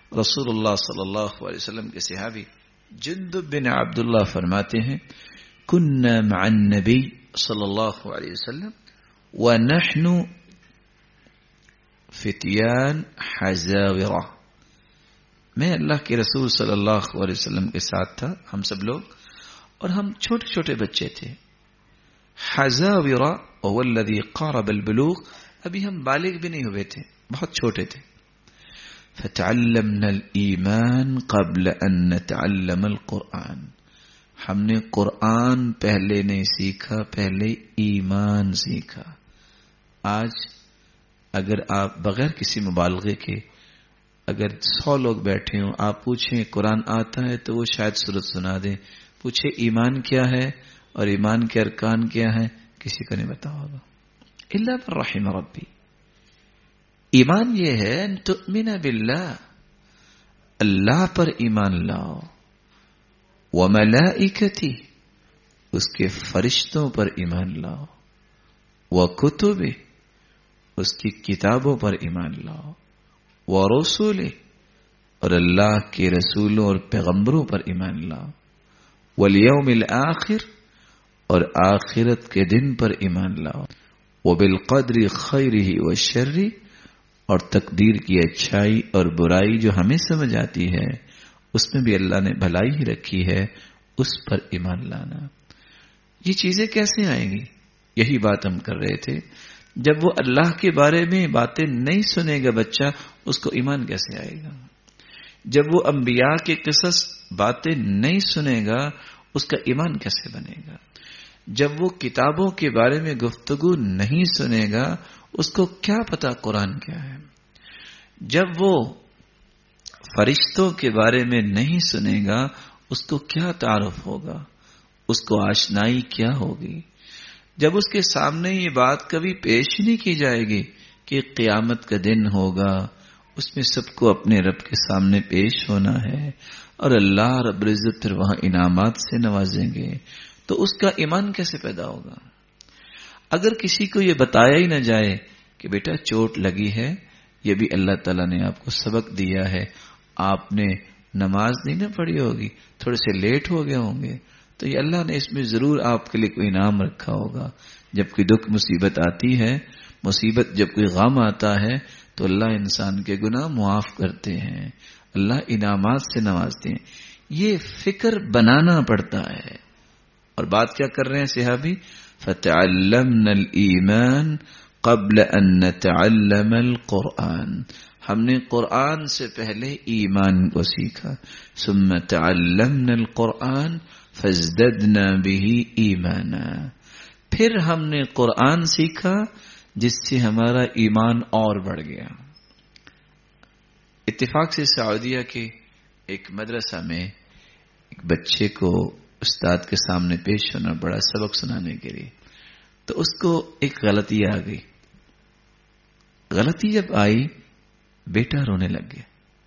رسول اللہ صلی اللہ علیہ وسلم کے صحابی جندب بن عبداللہ فرماتے ہیں کننا مع النبی صلی اللہ علیہ وسلم ونحن فتیان حزاورہ، میں اللہ کے رسول صلی اللہ علیہ وسلم کے ساتھ تھا، ہم سب لوگ، اور ہم چھوٹے چھوٹے بچے تھے. حزاورہ هو الذي قارب البلوغ، ابھی ہم بالغ بھی نہیں ہوئے تھے، بہت چھوٹے تھے. فتعلمنا الایمان قبل ان نتعلم القرآن، ہم نے قرآن پہلے نہیں سیکھا، پہلے ایمان سیکھا. آج اگر آپ بغیر کسی مبالغے کے اگر 100 لوگ بیٹھے ہوں، آپ پوچھیں قرآن آتا ہے تو وہ شاید سورت سنا دیں. پوچھے ایمان کیا ہے اور ایمان کے ارکان کیا ہیں، کسی کو نہیں بتا ہوگا الا من رحم ربی. ایمان یہ ہے ان تؤمن باللہ، اللہ پر ایمان لاؤ، وملائکتی، اس کے فرشتوں پر ایمان لاؤ، وکتبہ، اس کی کتابوں پر ایمان لاؤ، ورسولہ، اور اللہ کے رسولوں اور پیغمبروں پر ایمان لاؤ، والیوم الآخر، اور آخرت کے دن پر ایمان لاؤ، وبالقدر خیرہ والشر، اور تقدیر کی اچھائی اور برائی جو ہمیں سمجھ آتی ہے اس میں بھی اللہ نے بھلائی ہی رکھی ہے، اس پر ایمان لانا. یہ چیزیں کیسے آئیں گی؟ یہی بات ہم کر رہے تھے. جب وہ اللہ کے بارے میں باتیں نہیں سنے گا بچہ، اس کو ایمان کیسے آئے گا؟ جب وہ انبیاء کے قصص باتیں نہیں سنے گا، اس کا ایمان کیسے بنے گا؟ جب وہ کتابوں کے بارے میں گفتگو نہیں سنے گا، اس کو کیا پتا قرآن کیا ہے؟ جب وہ فرشتوں کے بارے میں نہیں سنے گا، اس کو کیا تعارف ہوگا؟ اس کو آشنائی کیا ہوگی؟ جب اس کے سامنے یہ بات کبھی پیش نہیں کی جائے گی کہ قیامت کا دن ہوگا، اس میں سب کو اپنے رب کے سامنے پیش ہونا ہے اور اللہ رب العزت پھر وہاں انعامات سے نوازیں گے، تو اس کا ایمان کیسے پیدا ہوگا؟ اگر کسی کو یہ بتایا ہی نہ جائے کہ بیٹا چوٹ لگی ہے، یہ بھی اللہ تعالیٰ نے آپ کو سبق دیا ہے، آپ نے نماز نہیں نہ پڑھی ہوگی، تھوڑے سے لیٹ ہو گئے ہوں گے، تو یہ اللہ نے اس میں ضرور آپ کے لیے کوئی انعام رکھا ہوگا. جب کوئی دکھ مصیبت آتی ہے، مصیبت جب کوئی غم آتا ہے، تو اللہ انسان کے گناہ معاف کرتے ہیں، اللہ انعامات سے نوازتے ہیں. یہ فکر بنانا پڑتا ہے. اور بات کیا کر رہے ہیں صحابی؟ فَتَعَلَّمْنَا الْإِيمَانَ قَبْلَ أَن نَّتَعَلَّمَ الْقُرْآنَ، ہم نے قرآن سے پہلے ایمان کو سیکھا. ثُمَّ تَعَلَّمْنَا الْقُرْآنَ فَازْدَدْنَا بِهِ ایمانا، پھر ہم نے قرآن سیکھا جس سے ہمارا ایمان اور بڑھ گیا. اتفاق سے سعودیہ کے ایک مدرسہ میں ایک بچے کو استاد کے سامنے پیش ہونا پڑا سبق سنانے کے لیے، تو اس کو ایک غلطی آ گئی. غلطی جب آئی، بیٹا رونے لگ گیا،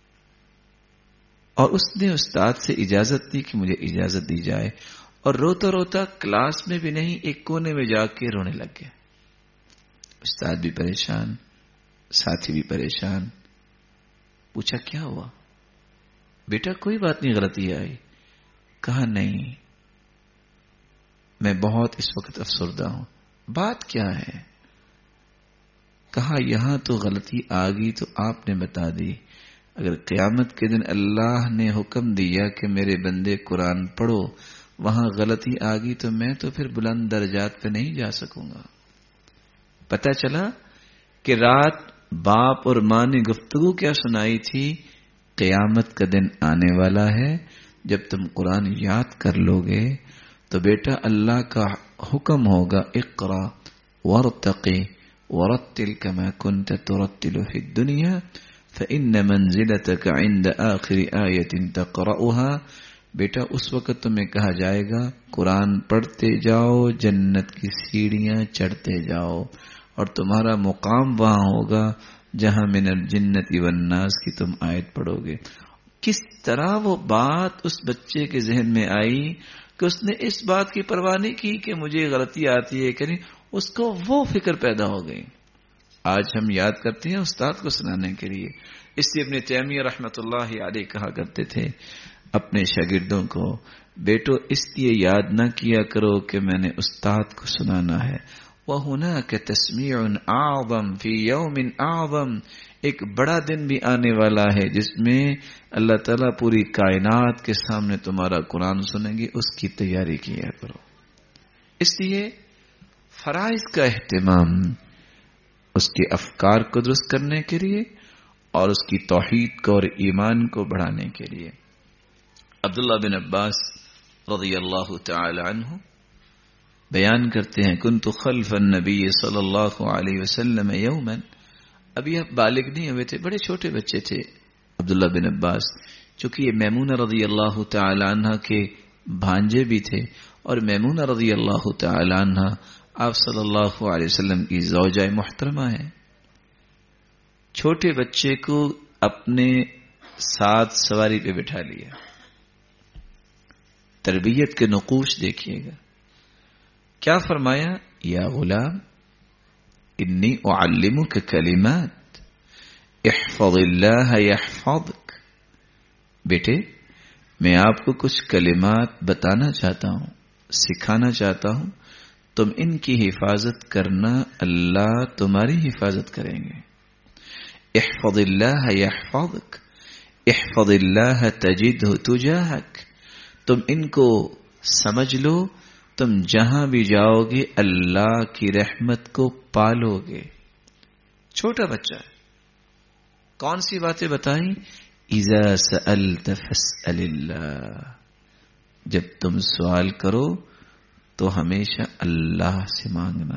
اور اس نے استاد سے اجازت دی کہ مجھے اجازت دی جائے، اور روتا روتا کلاس میں بھی نہیں، ایک کونے میں جا کے رونے لگ گیا. استاد بھی پریشان، ساتھی بھی پریشان. پوچھا کیا ہوا؟ بیٹا کوئی بات نہیں، غلطی آئی. کہا نہیں، میں بہت اس وقت افسردہ ہوں. بات کیا ہے؟ کہا یہاں تو غلطی آ گئی تو آپ نے بتا دی، اگر قیامت کے دن اللہ نے حکم دیا کہ میرے بندے قرآن پڑھو، وہاں غلطی آ گئی تو میں تو پھر بلند درجات پہ نہیں جا سکوں گا. پتہ چلا کہ رات باپ اور ماں نے گفتگو کیا سنائی تھی؟ قیامت کا دن آنے والا ہے، جب تم قرآن یاد کر لو گے تو بیٹا اللہ کا حکم ہوگا اقرا وارتقی ورتل كما كنت ترتل في الدنيا فإن منزلتك عند آخر آية تقرأها. بیٹا اس وقت تمہیں کہا جائے گا قرآن پڑھتے جاؤ، جنت کی سیڑھیاں چڑھتے جاؤ، اور تمہارا مقام وہاں ہوگا جہاں من الجنت والناس کی تم آیت پڑھو گے. کس طرح وہ بات اس بچے کے ذہن میں آئی کہ اس نے اس بات کی پرواہ نہیں کی کہ مجھے غلطی آتی ہے کہ نہیں، اس کو وہ فکر پیدا ہو گئی. آج ہم یاد کرتے ہیں استاد کو سنانے کے لیے، اس لیے ابن تیمیہ رحمۃ اللہ علیہ کہا کرتے تھے اپنے شاگردوں کو، بیٹو اس لیے یاد نہ کیا کرو کہ میں نے استاد کو سنانا ہے، وَهُنَاكَ تَسْمِيعٌ أَعْظَمُ فِي يَوْمٍ أَعْظَمُ، ایک بڑا دن بھی آنے والا ہے جس میں اللہ تعالیٰ پوری کائنات کے سامنے تمہارا قرآن سنیں گے، اس کی تیاری کیا کرو۔ اس لیے فرائض کا اہتمام اس کے افکار کو درست کرنے کے لیے اور اس کی توحید کو اور ایمان کو بڑھانے کے لیے۔ عبداللہ بن عباس رضی اللہ تعالی عنہ بیان کرتے ہیں، کنت خلف النبی صلی اللہ علیہ وسلم یوما، ابھی آپ بالغ نہیں ہوئے تھے، بڑے چھوٹے بچے تھے عبداللہ بن عباس، چونکہ یہ میمونہ رضی اللہ تعالی عنہ کے بھانجے بھی تھے، اور میمونہ رضی اللہ تعالی عنہ آپ صلی اللہ علیہ وسلم کی زوجہ محترمہ ہیں۔ چھوٹے بچے کو اپنے ساتھ سواری پہ بٹھا لیا، تربیت کے نقوش دیکھیے گا، کیا فرمایا، یا غلام انی اعلمک کلمات احفظ اللہ یحفظک، بیٹے میں آپ کو کچھ کلمات بتانا چاہتا ہوں، سکھانا چاہتا ہوں، تم ان کی حفاظت کرنا، اللہ تمہاری حفاظت کریں گے۔ احفظ اللہ یحفظک، احفظ اللہ تجدہ تجاہک، تم ان کو سمجھ لو، تم جہاں بھی جاؤ گے اللہ کی رحمت کو پالو گے۔ چھوٹا بچہ کون سی باتیں بتائیں، اذا سألت فاسأل اللہ، جب تم سوال کرو تو ہمیشہ اللہ سے مانگنا۔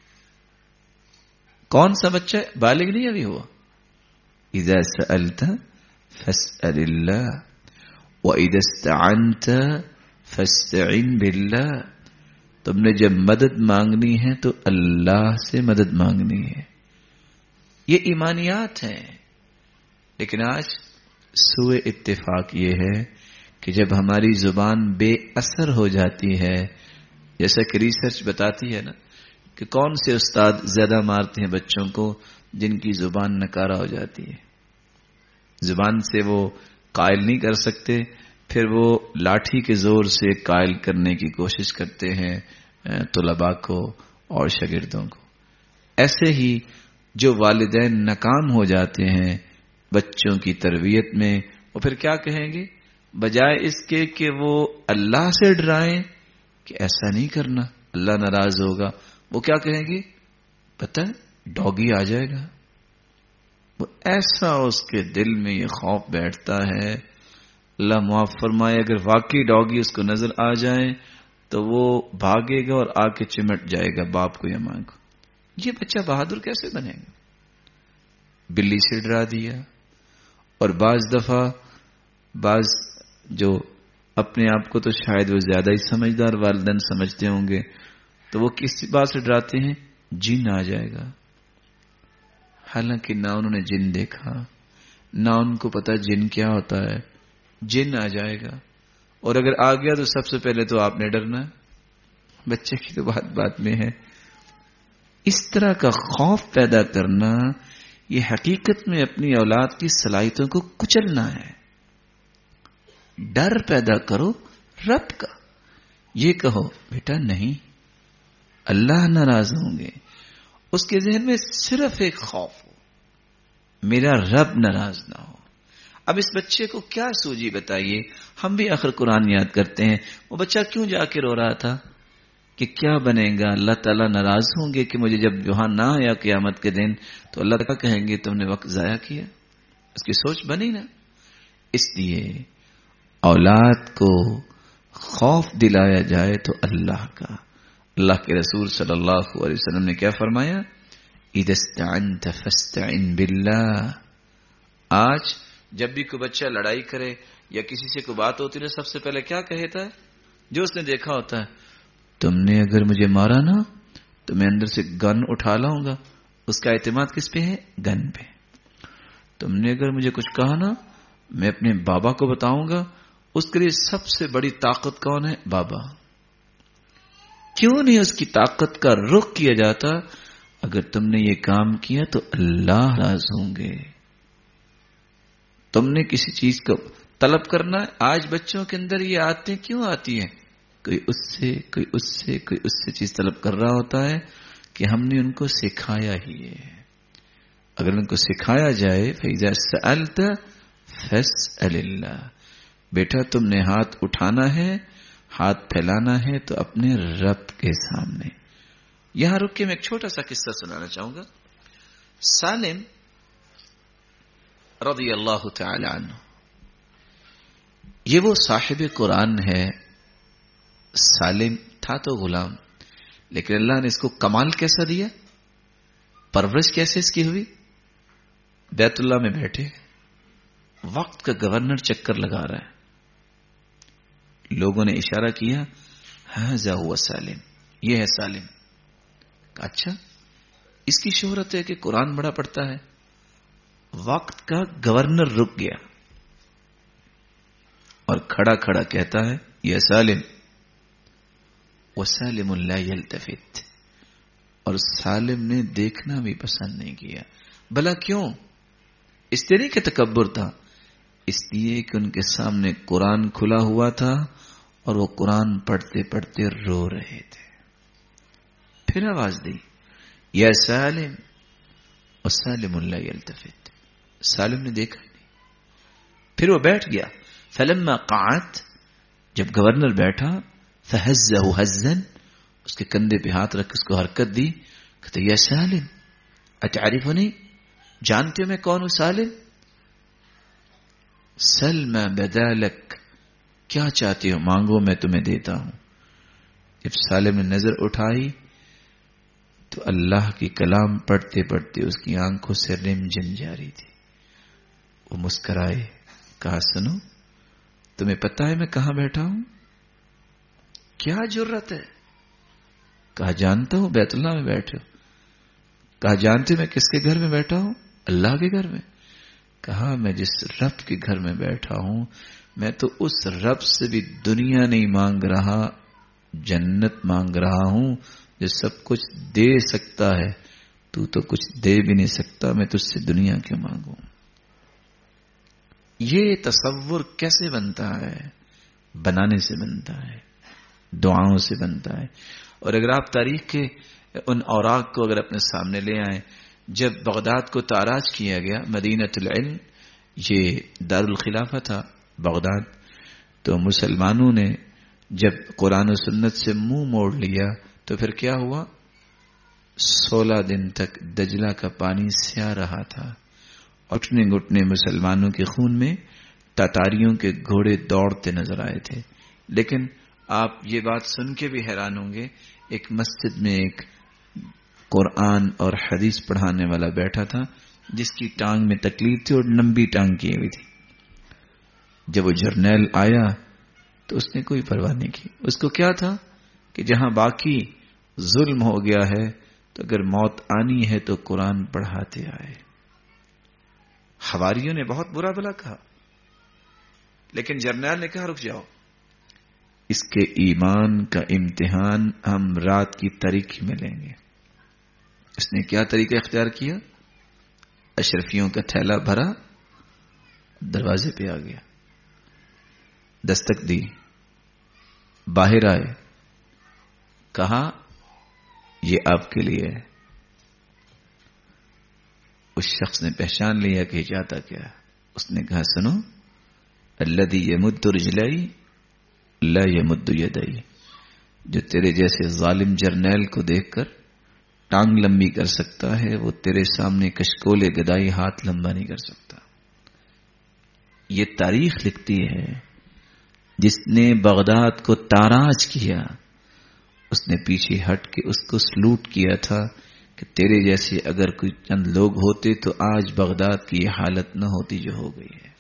کون سا بچہ ہے؟ بالغ نہیں ابھی ہوا۔ اذا سألت فاسأل اللہ وَإِذَا اسْتَعَنْتَ فَاسْتَعِنْ بِاللَّهِ، تم نے جب مدد مانگنی ہے تو اللہ سے مدد مانگنی ہے۔ یہ ایمانیات ہیں، لیکن آج سوء اتفاق یہ ہے کہ جب ہماری زبان بے اثر ہو جاتی ہے، جیسا کہ ریسرچ بتاتی ہے نا کہ کون سے استاد زیادہ مارتے ہیں بچوں کو، جن کی زبان نکارہ ہو جاتی ہے، زبان سے وہ قائل نہیں کر سکتے، پھر وہ لاٹھی کے زور سے قائل کرنے کی کوشش کرتے ہیں طلباء کو اور شاگردوں کو۔ ایسے ہی جو والدین ناکام ہو جاتے ہیں بچوں کی تربیت میں، وہ پھر کیا کہیں گے، بجائے اس کے کہ وہ اللہ سے ڈرائیں کہ ایسا نہیں کرنا اللہ ناراض ہوگا، وہ کیا کہیں گے، پتہ ہے ڈاگی آ جائے گا۔ وہ ایسا اس کے دل میں یہ خوف بیٹھتا ہے، اللہ معاف فرمائے اگر واقعی ڈاگی اس کو نظر آ جائے تو وہ بھاگے گا اور آ کے چمٹ جائے گا باپ کو یا ماں کو۔ یہ بچہ بہادر کیسے بنے گا؟ بلی سے ڈرا دیا، اور بعض دفعہ بعض جو اپنے آپ کو تو شاید وہ زیادہ ہی سمجھدار والدین سمجھتے ہوں گے، تو وہ کس بات سے ڈراتے ہیں، جن آ جائے گا، حالانکہ نہ انہوں نے جن دیکھا، نہ ان کو پتا جن کیا ہوتا ہے، جن آ جائے گا، اور اگر آ گیا تو سب سے پہلے تو آپ نے ڈرنا، بچے کی تو بات میں ہے۔ اس طرح کا خوف پیدا کرنا یہ حقیقت میں اپنی اولاد کی صلاحیتوں کو کچلنا ہے۔ ڈر پیدا کرو رب کا، یہ کہو بیٹا نہیں اللہ ناراض ہوں گے، اس کے ذہن میں صرف ایک خوف ہو، میرا رب ناراض نہ ہو۔ اب اس بچے کو کیا سوجی بتائیے، ہم بھی آخر قرآن یاد کرتے ہیں، وہ بچہ کیوں جا کے رو رہا تھا کہ کیا بنے گا، اللہ تعالیٰ ناراض ہوں گے کہ مجھے جب وہاں نہ آیا قیامت کے دن تو اللہ تعالیٰ کہیں گے تم نے وقت ضائع کیا، اس کی سوچ بنی نا۔ اس لیے اولاد کو خوف دلایا جائے تو اللہ کا۔ اللہ کے رسول صلی اللہ علیہ وسلم نے کیا فرمایا، اذا استعنت فاستعن باللہ۔ آج جب بھی کوئی بچہ لڑائی کرے یا کسی سے کوئی بات ہوتی ہے، سب سے پہلے کیا کہتا ہے، جو اس نے دیکھا ہوتا ہے، تم نے اگر مجھے مارا نا تو میں اندر سے گن اٹھا لاؤں گا۔ اس کا اعتماد کس پہ ہے، گن پہ۔ تم نے اگر مجھے کچھ کہا نا میں اپنے بابا کو بتاؤں گا، اس کے لیے سب سے بڑی طاقت کون ہے، بابا۔ کیوں نہیں اس کی طاقت کا رخ کیا جاتا، اگر تم نے یہ کام کیا تو اللہ ناراض ہوں گے۔ تم نے کسی چیز کو طلب کرنا. آج بچوں کے اندر یہ عادتیں کیوں آتی ہیں؟ کوئی اس سے کوئی اس سے کوئی اس سے چیز طلب کر رہا ہوتا ہے کہ ہم نے ان کو سکھایا ہی ہے. اگر ان کو سکھایا جائے فَإِذَا سَأَلْتَ فَاسْأَلِ اللَّهَ، بیٹا تم نے ہاتھ اٹھانا ہے، ہاتھ پھیلانا ہے تو اپنے رب کے سامنے. یہاں رک کے میں ایک چھوٹا سا قصہ سنانا چاہوں گا. سالم رضی اللہ تعالی عنہ، یہ وہ صاحب قرآن ہے. سالم تھا تو غلام، لیکن اللہ نے اس کو کمال کیسا دیا، پرورش کیسے اس کی ہوئی. بیت اللہ میں بیٹھے، وقت کا گورنر چکر لگا رہا ہے. لوگوں نے اشارہ کیا ہذا ہوا سالم، یہ ہے سالم. اچھا، اس کی شہرت ہے کہ قرآن بڑا پڑھتا ہے. وقت کا گورنر رک گیا اور کھڑا کھڑا کہتا ہے یا سالم، وسالم لا یلتفت، اور سالم نے دیکھنا بھی پسند نہیں کیا. بھلا کیوں؟ اس طرح کا تکبر تھا، اس لیے کہ ان کے سامنے قرآن کھلا ہوا تھا اور وہ قرآن پڑھتے پڑھتے رو رہے تھے. پھر آواز دی یا سالم، وسالم لا یلتفت. سالم نے دیکھا نہیں. پھر وہ بیٹھ گیا. فلما قعد، جب گورنر بیٹھا، فہزہ ہزا، اس کے کندھے پہ ہاتھ رکھ اس کو حرکت دی. کہتے یا سالم اتعرفنی، جانتے ہو میں کون ہوں سالم؟ سل ما بدالک، کیا چاہتے ہو مانگو میں تمہیں دیتا ہوں. جب سالم نے نظر اٹھائی تو اللہ کی کلام پڑھتے پڑھتے اس کی آنکھوں سے رمجن جاری تھی. وہ مسکرائے، کہا سنو، تمہیں پتا ہے میں کہاں بیٹھا ہوں؟ کیا جرت ہے؟ کہا جانتا ہوں بیت اللہ میں بیٹھے ہو. کہا جانتے میں کس کے گھر میں بیٹھا ہوں؟ اللہ کے گھر میں. کہا میں جس رب کے گھر میں بیٹھا ہوں، میں تو اس رب سے بھی دنیا نہیں مانگ رہا، جنت مانگ رہا ہوں جو سب کچھ دے سکتا ہے. تو کچھ دے بھی نہیں سکتا، میں تجھ سے دنیا کیوں مانگوں؟ یہ تصور کیسے بنتا ہے؟ بنانے سے بنتا ہے، دعاؤں سے بنتا ہے. اور اگر آپ تاریخ کے ان اوراق کو اگر اپنے سامنے لے آئیں، جب بغداد کو تاراج کیا گیا، مدینۃ العلم، یہ دارالخلافہ تھا بغداد، تو مسلمانوں نے جب قرآن و سنت سے منہ موڑ لیا تو پھر کیا ہوا؟ 16 دن تک دجلہ کا پانی سیاہ رہا تھا. اٹھنے گٹنے مسلمانوں کے خون میں تاتاریوں کے گھوڑے دوڑتے نظر آئے تھے. لیکن آپ یہ بات سن کے بھی حیران ہوں گے، ایک مسجد میں ایک قرآن اور حدیث پڑھانے والا بیٹھا تھا جس کی ٹانگ میں تکلیف تھی اور لمبی ٹانگ کی ہوئی تھی. جب وہ جرنیل آیا تو اس نے کوئی پرواہ نہیں کی. اس کو کیا تھا کہ جہاں باقی ظلم ہو گیا ہے تو اگر موت آنی ہے تو قرآن پڑھاتے آئے. حواریوں نے بہت برا بھلا کہا، لیکن جرنیل نے کہا رک جاؤ، اس کے ایمان کا امتحان ہم رات کی تاریکی میں لیں گے. اس نے کیا طریقہ اختیار کیا؟ اشرفیوں کا تھیلا بھرا، دروازے پہ آ گیا، دستک دی، باہر آئے، کہا یہ آپ کے لیے ہے. اس شخص نے پہچان لیا کہ چاہتا کیا. اس نے کہا سنو، الذی یمد رجلی لا یمد یدی، جو تیرے جیسے ظالم جرنیل کو دیکھ کر ٹانگ لمبی کر سکتا ہے وہ تیرے سامنے کشکول گدائی ہاتھ لمبا نہیں کر سکتا. یہ تاریخ لکھتی ہے جس نے بغداد کو تاراج کیا اس نے پیچھے ہٹ کے اس کو سلوٹ کیا تھا کہ تیرے جیسے اگر کوئی چند لوگ ہوتے تو آج بغداد کی یہ حالت نہ ہوتی جو ہو گئی ہے.